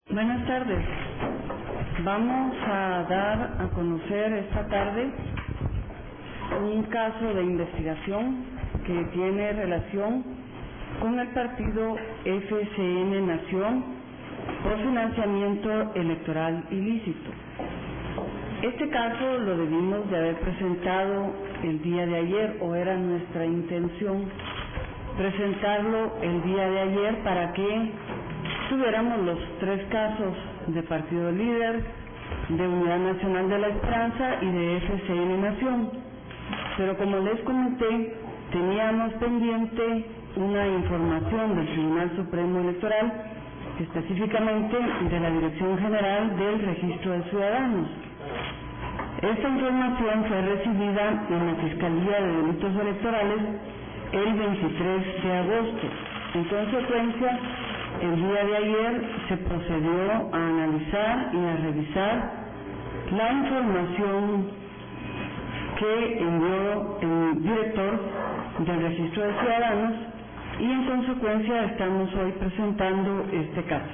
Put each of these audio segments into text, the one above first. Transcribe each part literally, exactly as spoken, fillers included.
Buenas tardes. Vamos a dar a conocer esta tarde un caso de investigación que tiene relación con el partido F C N Nación por financiamiento electoral ilícito. Este caso lo debimos de haber presentado el día de ayer, o era nuestra intención presentarlo el día de ayer para que tuviéramos los tres casos de Partido Líder, de Unidad Nacional de la Esperanza y de F C N Nación. Pero como les comenté, teníamos pendiente una información del Tribunal Supremo Electoral, específicamente de la Dirección General del Registro de Ciudadanos. Esta información fue recibida en la Fiscalía de Delitos Electorales el veintitrés de agosto. En consecuencia, el día de ayer se procedió a analizar y a revisar la información que envió el director del Registro de Ciudadanos y en consecuencia estamos hoy presentando este caso.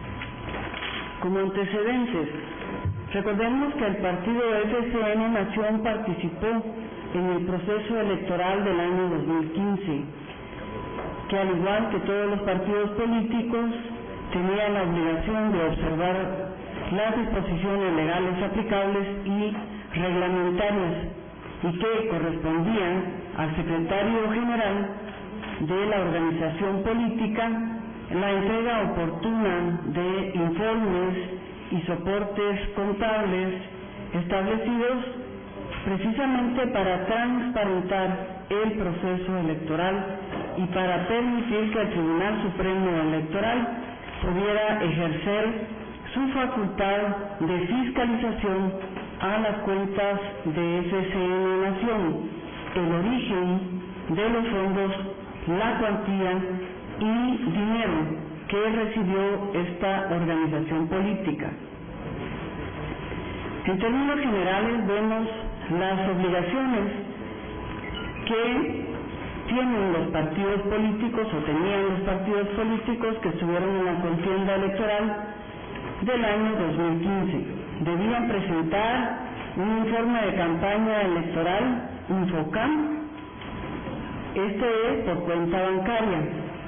Como antecedentes, recordemos que el partido F C N Nación participó en el proceso electoral del año dos mil quince, que al igual que todos los partidos políticos tenía la obligación de observar las disposiciones legales aplicables y reglamentarias y que correspondían al secretario general de la organización política la entrega oportuna de informes y soportes contables establecidos precisamente para transparentar el proceso electoral y para permitir que el Tribunal Supremo Electoral pudiera ejercer su facultad de fiscalización a las cuentas de F C N Nación, el origen de los fondos, la cuantía y dinero que recibió esta organización política. En términos generales vemos las obligaciones que tienen los partidos políticos o tenían los partidos políticos que estuvieron en la contienda electoral del año dos mil quince. Debían presentar un informe de campaña electoral, Infocam, este es por cuenta bancaria.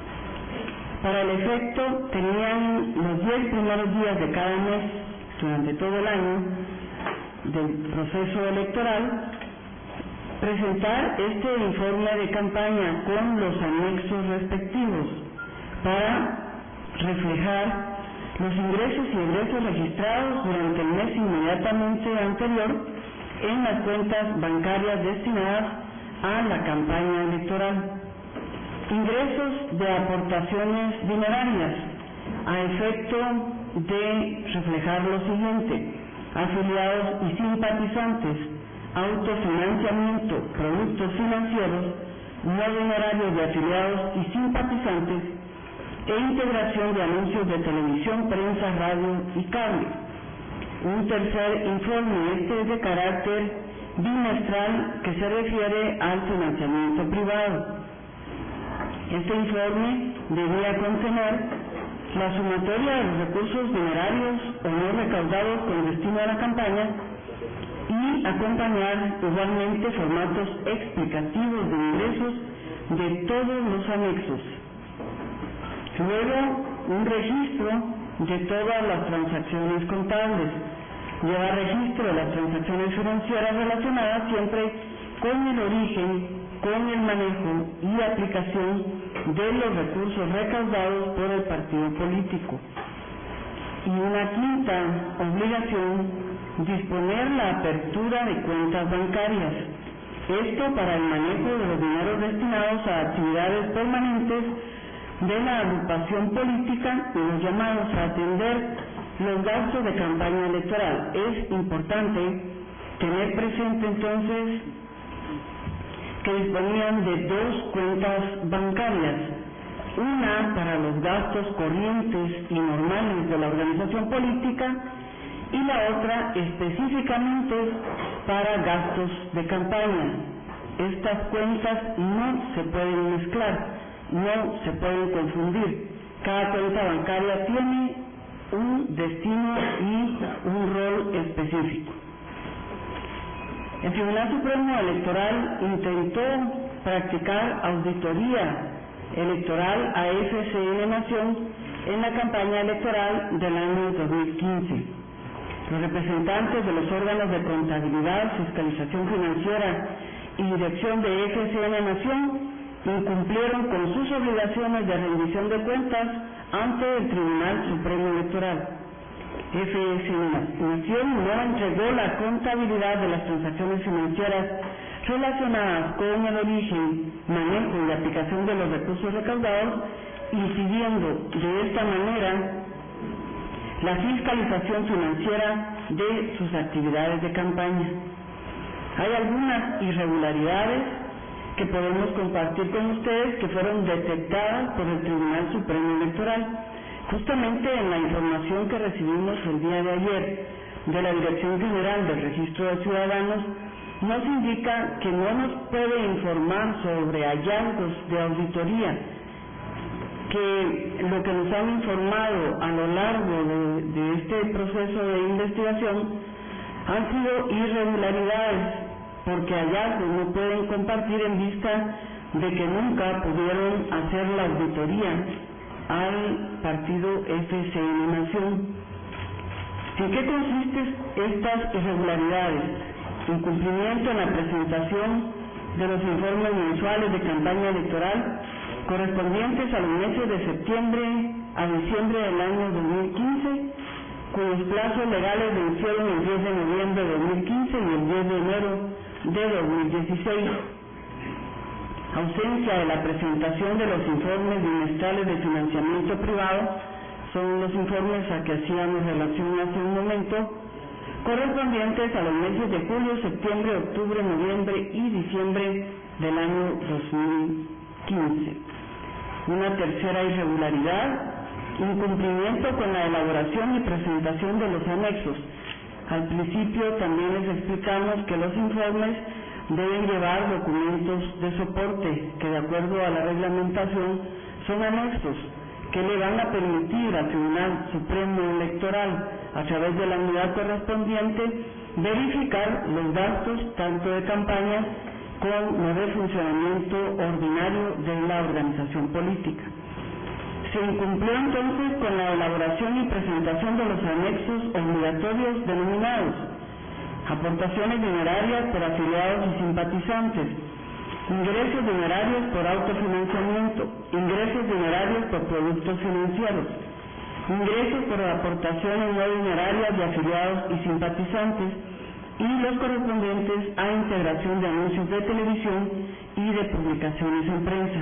Para el efecto tenían los diez primeros días de cada mes durante todo el año del proceso electoral presentar este informe de campaña con los anexos respectivos para reflejar los ingresos y egresos registrados durante el mes inmediatamente anterior en las cuentas bancarias destinadas a la campaña electoral. Ingresos de aportaciones dinerarias a efecto de reflejar lo siguiente: afiliados y simpatizantes, autofinanciamiento, productos financieros, no dinerarios de afiliados y simpatizantes e integración de anuncios de televisión, prensa, radio y cable. Un tercer informe, este es de carácter bimestral, que se refiere al financiamiento privado. Este informe debía contener la sumatoria de los recursos dinerarios o no recaudados con destino a la campaña y acompañar igualmente formatos explicativos de ingresos de todos los anexos. Luego, un registro de todas las transacciones contables. Llevar registro de las transacciones financieras relacionadas siempre con el origen, con el manejo y aplicación de los recursos recaudados por el partido político. Y una quinta obligación, disponer la apertura de cuentas bancarias. Esto para el manejo de los dineros destinados a actividades permanentes de la agrupación política y los llamados a atender los gastos de campaña electoral. Es importante tener presente entonces que disponían de dos cuentas bancarias, una para los gastos corrientes y normales de la organización política y la otra específicamente para gastos de campaña. Estas cuentas no se pueden mezclar, no se pueden confundir. Cada cuenta bancaria tiene un destino y un rol específico. El Tribunal Supremo Electoral intentó practicar auditoría electoral a F C N Nación en la campaña electoral del año dos mil quince. Los representantes de los órganos de contabilidad, fiscalización financiera y dirección de F C N Nación incumplieron con sus obligaciones de rendición de cuentas ante el Tribunal Supremo Electoral. F C N Nación no entregó la contabilidad de las transacciones financieras relacionadas con el origen, manejo y aplicación de los recursos recaudados, incidiendo de esta manera la fiscalización financiera de sus actividades de campaña. Hay algunas irregularidades que podemos compartir con ustedes que fueron detectadas por el Tribunal Supremo Electoral. Justamente en la información que recibimos el día de ayer de la Dirección General del Registro de Ciudadanos, nos indica que no nos puede informar sobre hallazgos de auditoría, que lo que nos han informado a lo largo de, de este proceso de investigación han sido irregularidades, porque hallazgos no pueden compartir en vista de que nunca pudieron hacer la auditoría al partido F C N Nación. ¿En qué consisten estas irregularidades? Incumplimiento en la presentación de los informes mensuales de campaña electoral correspondientes a los meses de septiembre a diciembre del año dos mil quince, cuyos plazos legales vencieron el diez de noviembre de dos mil quince y el diez de enero de dos mil dieciséis. Ausencia de la presentación de los informes bimestrales de financiamiento privado, son los informes a que hacíamos relación hace un momento, correspondientes a los meses de julio, septiembre, octubre, noviembre y diciembre del año dos mil quince. Una tercera irregularidad, incumplimiento con la elaboración y presentación de los anexos. Al principio también les explicamos que los informes deben llevar documentos de soporte que, de acuerdo a la reglamentación, son anexos que le van a permitir al Tribunal Supremo Electoral, a través de la unidad correspondiente, verificar los gastos tanto de campaña como de funcionamiento ordinario de la organización política. Se incumplió entonces con la elaboración y presentación de los anexos obligatorios denominados aportaciones dinerarias por afiliados y simpatizantes, ingresos dinerarios por autofinanciamiento, ingresos dinerarios por productos financieros, ingresos por aportaciones no dinerarias de afiliados y simpatizantes y los correspondientes a integración de anuncios de televisión y de publicaciones en prensa.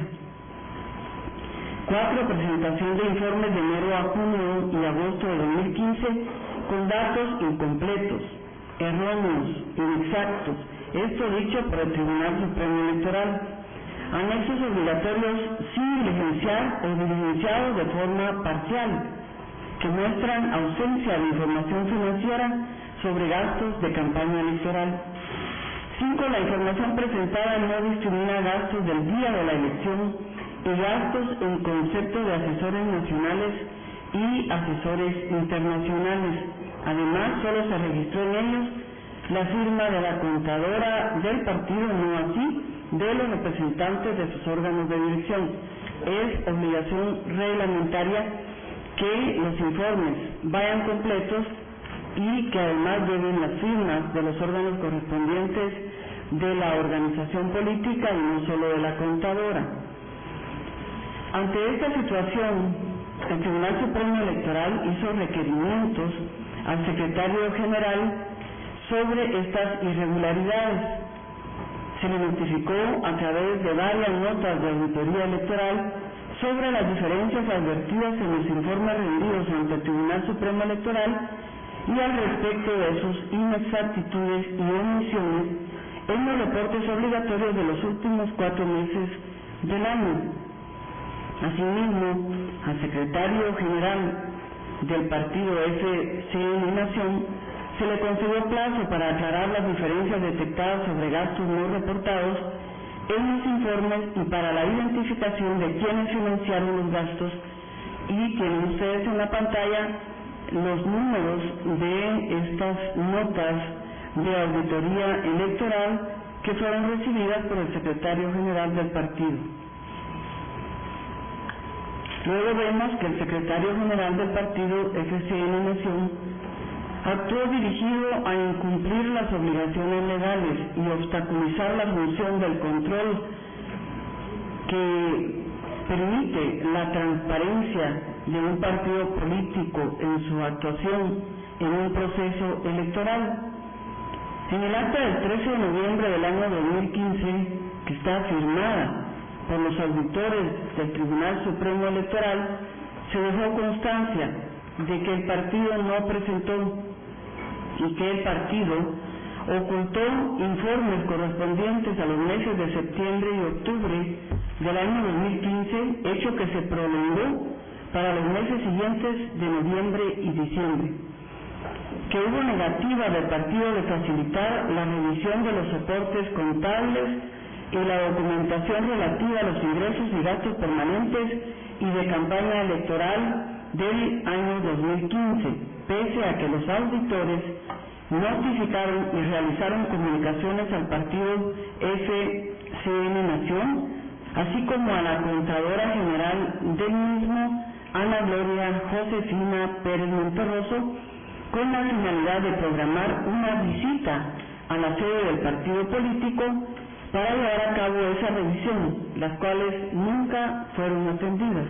Cuatro, presentación de informes de enero a junio y agosto de dos mil quince con datos incompletos, erróneos, inexactos, esto dicho por el Tribunal Supremo Electoral. Anexos obligatorios sin diligenciar o diligenciados de forma parcial, que muestran ausencia de información financiera sobre gastos de campaña electoral. Cinco, la información presentada no discrimina gastos del día de la elección y gastos en concepto de asesores nacionales y asesores internacionales. Además, solo se registró en ellos la firma de la contadora del partido, no así de los representantes de sus órganos de dirección. Es obligación reglamentaria que los informes vayan completos y que además lleven las firmas de los órganos correspondientes de la organización política y no solo de la contadora. Ante esta situación, el Tribunal Supremo Electoral hizo requerimientos al Secretario General sobre estas irregularidades. Se le notificó a través de varias notas de auditoría electoral sobre las diferencias advertidas en los informes rendidos ante el Tribunal Supremo Electoral y al respecto de sus inexactitudes y omisiones en los reportes obligatorios de los últimos cuatro meses del año. Asimismo, al Secretario General del partido F C N Nación se le concedió plazo para aclarar las diferencias detectadas sobre gastos no reportados en los informes y para la identificación de quienes financiaron los gastos, y tienen ustedes en la pantalla los números de estas notas de auditoría electoral que fueron recibidas por el secretario general del partido. Luego vemos que el secretario general del partido F C N Nación actuó dirigido a incumplir las obligaciones legales y obstaculizar la función del control que permite la transparencia de un partido político en su actuación en un proceso electoral. En el acta del trece de noviembre del año dos mil quince, que está firmada por los auditores del Tribunal Supremo Electoral, se dejó constancia de que el partido no presentó y que el partido ocultó informes correspondientes a los meses de septiembre y octubre del año dos mil quince, hecho que se prolongó para los meses siguientes de noviembre y diciembre. Que hubo negativa del partido de facilitar la revisión de los soportes contables y la documentación relativa a los ingresos y gastos permanentes y de campaña electoral del año dos mil quince, pese a que los auditores notificaron y realizaron comunicaciones al partido F C N Nación, así como a la contadora general del mismo, Ana Gloria Josefina Pérez Monterroso, con la finalidad de programar una visita a la sede del partido político para llevar a cabo esa revisión, las cuales nunca fueron atendidas.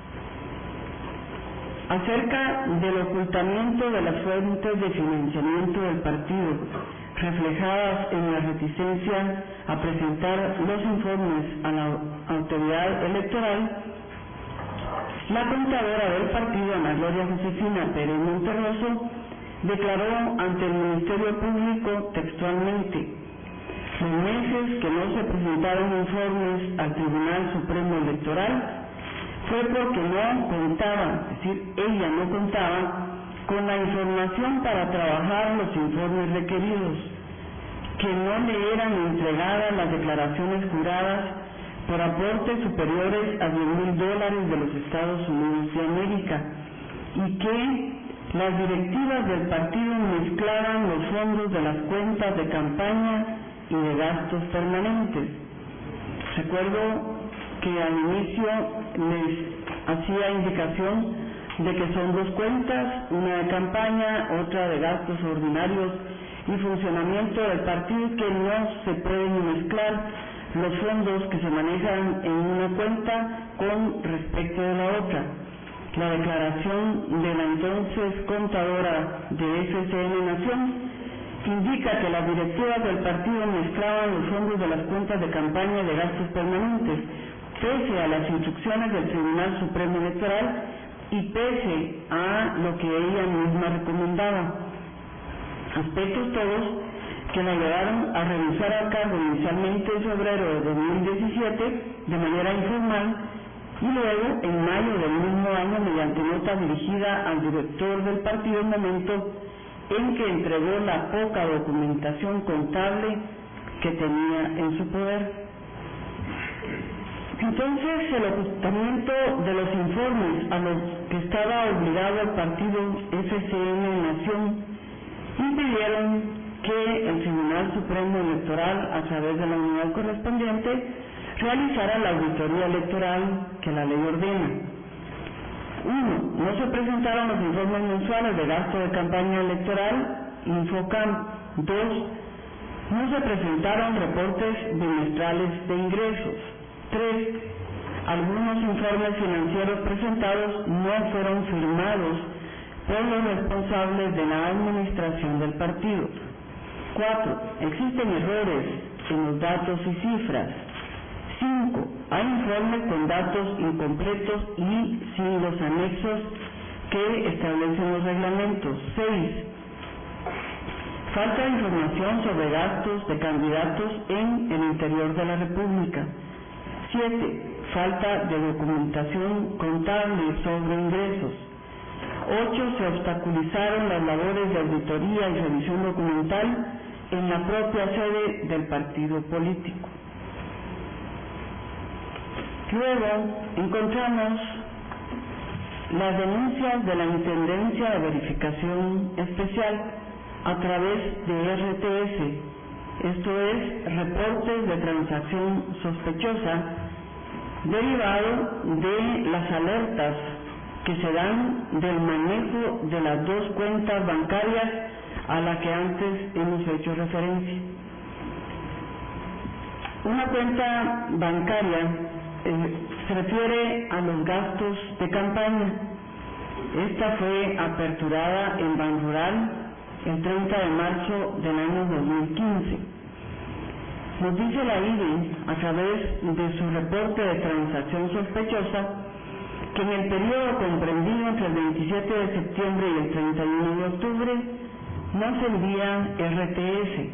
Acerca del ocultamiento de las fuentes de financiamiento del partido, reflejadas en la reticencia a presentar los informes a la autoridad electoral, la contadora del partido, Ana Gloria Josefina Pérez Monterroso, declaró ante el Ministerio Público textualmente: los meses que no se presentaron informes al Tribunal Supremo Electoral fue porque no contaba, es decir, ella no contaba con la información para trabajar los informes requeridos, que no le eran entregadas las declaraciones juradas por aportes superiores a diez mil dólares de los Estados Unidos de América, y que las directivas del partido mezclaban los fondos de las cuentas de campaña y de gastos permanentes. Recuerdo que al inicio les hacía indicación de que son dos cuentas, una de campaña, otra de gastos ordinarios y funcionamiento del partido, que no se pueden mezclar los fondos que se manejan en una cuenta con respecto de la otra. La declaración de la entonces contadora de F C N Nación indica que las directivas del partido mezclaban los fondos de las cuentas de campaña y de gastos permanentes, pese a las instrucciones del Tribunal Supremo Electoral y pese a lo que ella misma recomendaba. Aspectos todos que la llevaron a renunciar al cargo inicialmente en febrero de dos mil diecisiete de manera informal y luego en mayo del mismo año mediante nota dirigida al director del partido, en momento en que entregó la poca documentación contable que tenía en su poder. Entonces, el ocultamiento de los informes a los que estaba obligado el partido F C N Nación impidieron que el Tribunal Supremo Electoral, a través de la unidad correspondiente, realizara la auditoría electoral que la ley ordena. Uno, no se presentaron los informes mensuales de gasto de campaña electoral, Infocam. Dos, no se presentaron reportes bimestrales de ingresos. Tres, algunos informes financieros presentados no fueron firmados por los responsables de la administración del partido. Cuatro, existen errores en los datos y cifras. Cinco, hay informes con datos incompletos y sin los anexos que establecen los reglamentos. Seis, falta de información sobre gastos de candidatos en el interior de la República. Siete, falta de documentación contable sobre ingresos. Ocho, se obstaculizaron las labores de auditoría y revisión documental en la propia sede del partido político. Luego encontramos las denuncias de la Intendencia de Verificación Especial a través de R T S, esto es, reportes de transacción sospechosa, derivado de las alertas que se dan del manejo de las dos cuentas bancarias a la que antes hemos hecho referencia. Una cuenta bancaria eh, se refiere a los gastos de campaña. Esta fue aperturada en Banrural el treinta de marzo del año dos mil quince. Nos dice la I B E a través de su reporte de transacción sospechosa que en el periodo comprendido entre el veintisiete de septiembre y el treinta y uno de octubre no se envía R T S,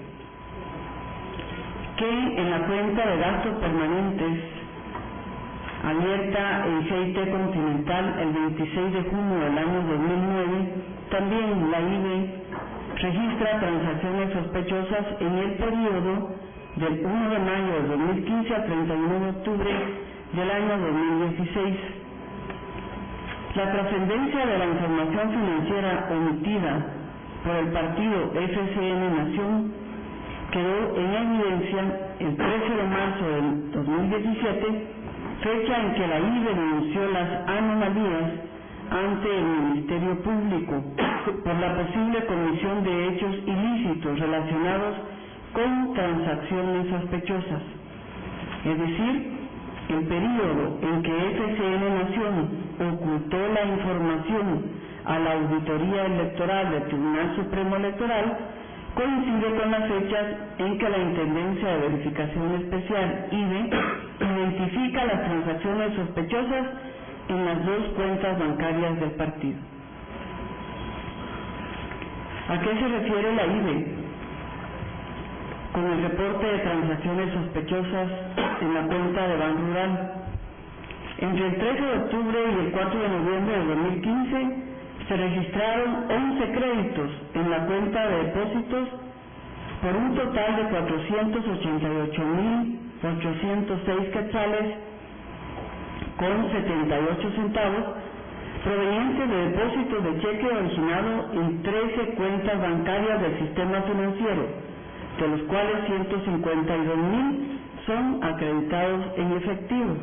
que en la cuenta de gastos permanentes abierta en G I T Continental el veintiséis de junio del año dos mil nueve, también la I B E registra transacciones sospechosas en el periodo del primero de mayo de dos mil quince al treinta y uno de octubre del año dos mil dieciséis. La trascendencia de la información financiera omitida por el partido F C N Nación quedó en evidencia el trece de marzo del dos mil diecisiete, fecha en que la I B E denunció las anomalías ante el Ministerio Público por la posible comisión de hechos ilícitos relacionados con transacciones sospechosas. Es decir, el periodo en que F C N Nación ocultó la información a la Auditoría Electoral del Tribunal Supremo Electoral coincide con las fechas en que la Intendencia de Verificación Especial I B E identifica las transacciones sospechosas en las dos cuentas bancarias del partido. ¿A qué se refiere la I B E con el reporte de transacciones sospechosas en la cuenta de Banrural? Entre el trece de octubre y el cuatro de noviembre de dos mil quince se registraron once créditos en la cuenta de depósitos por un total de cuatrocientos ochenta y ocho mil ochocientos seis quetzales con setenta y ocho centavos, provenientes de depósitos de cheque originado en trece cuentas bancarias del sistema financiero, de los cuales ciento cincuenta y dos mil son acreditados en efectivo.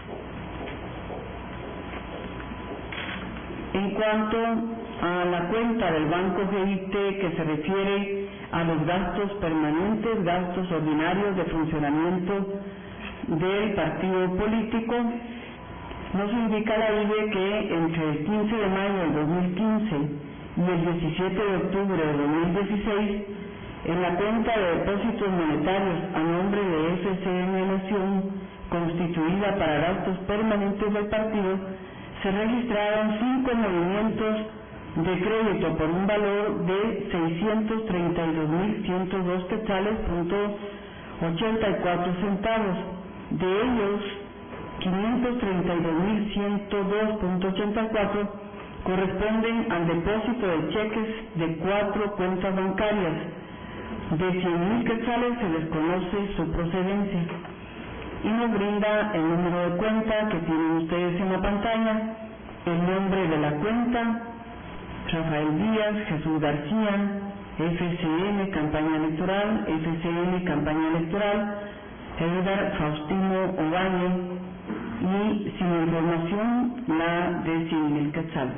En cuanto a la cuenta del Banco G I T que se refiere a los gastos permanentes, gastos ordinarios de funcionamiento del partido político, nos indica la I B E que entre el quince de mayo del dos mil quince y el diecisiete de octubre de dos mil dieciséis, en la cuenta de depósitos monetarios a nombre de F C N Nación, constituida para gastos permanentes del partido, se registraron cinco movimientos de crédito por un valor de seiscientos treinta y dos mil ciento dos quetzales punto ochenta y cuatro centavos. De ellos, quinientos treinta y dos mil ciento dos punto ochenta y cuatro corresponden al depósito de cheques de cuatro cuentas bancarias. De cien mil quetzales se desconoce su procedencia. Y nos brinda el número de cuenta que tienen ustedes en la pantalla, el nombre de la cuenta: Rafael Díaz, Jesús García, F C N Campaña Electoral, F C N Campaña Electoral, Edgar Faustino Ovalle, y sin información la de cien mil quetzales.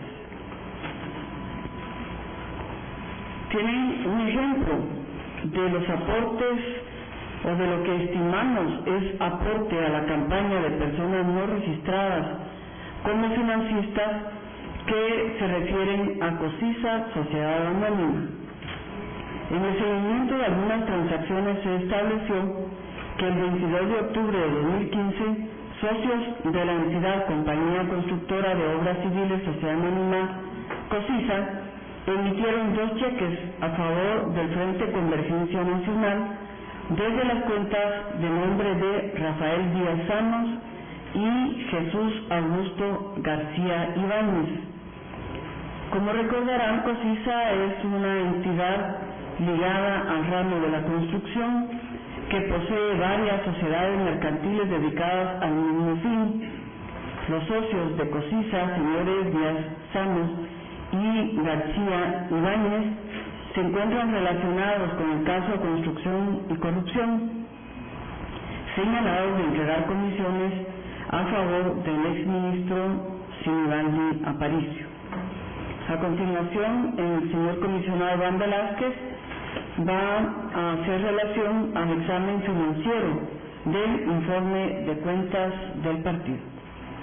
Tienen un ejemplo de los aportes o de lo que estimamos es aporte a la campaña de personas no registradas como financistas, que se refieren a COSISA, Sociedad Anónima. En el seguimiento de algunas transacciones se estableció que el veintidós de octubre de dos mil quince, socios de la entidad Compañía Constructora de Obras Civiles Sociedad Anónima COSISA emitieron dos cheques a favor del Frente Convergencia Nacional desde las cuentas de nombre de Rafael Díaz Sanos y Jesús Augusto García Ibáñez. Como recordarán, COSISA es una entidad ligada al ramo de la construcción que posee varias sociedades mercantiles dedicadas al mismo fin. Los socios de COSISA, señores Díaz Samos y García Ibáñez, se encuentran relacionados con el caso de construcción y corrupción, señalados de entregar comisiones a favor del exministro Sinibaldi Aparicio. A continuación, el señor comisionado Iván Velázquez va a hacer relación al examen financiero del informe de cuentas del partido.